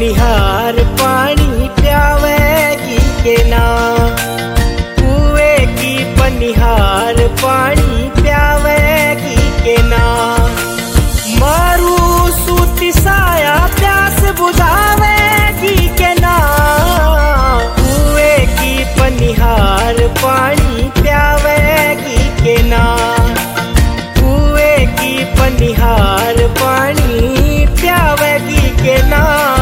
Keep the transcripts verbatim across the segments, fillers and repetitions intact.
पनिहार पानी प्यावेगी के ना। कुएं की पनिहार पानी प्यावेगी के ना। मारू सूती साया प्यास बुझावेगी के ना। कुएं की पनिहार पानी प्यावेगी के ना। कुएं की पनिहार पानी प्यावेगी के ना।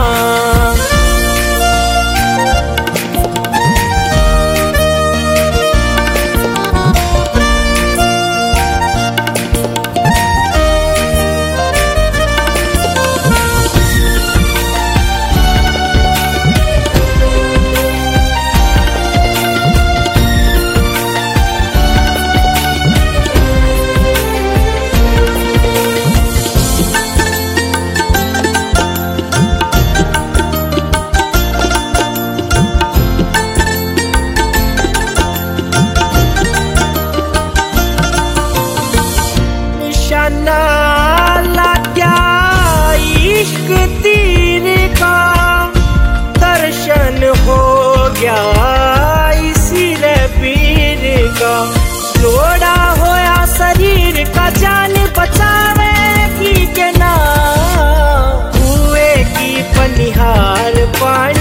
लाग्या इश्क तीर का दर्शन हो गया इसी पीर का। लोड़ा होया शरीर का जान बचावे की के ना। कुएं की पनिहार पानी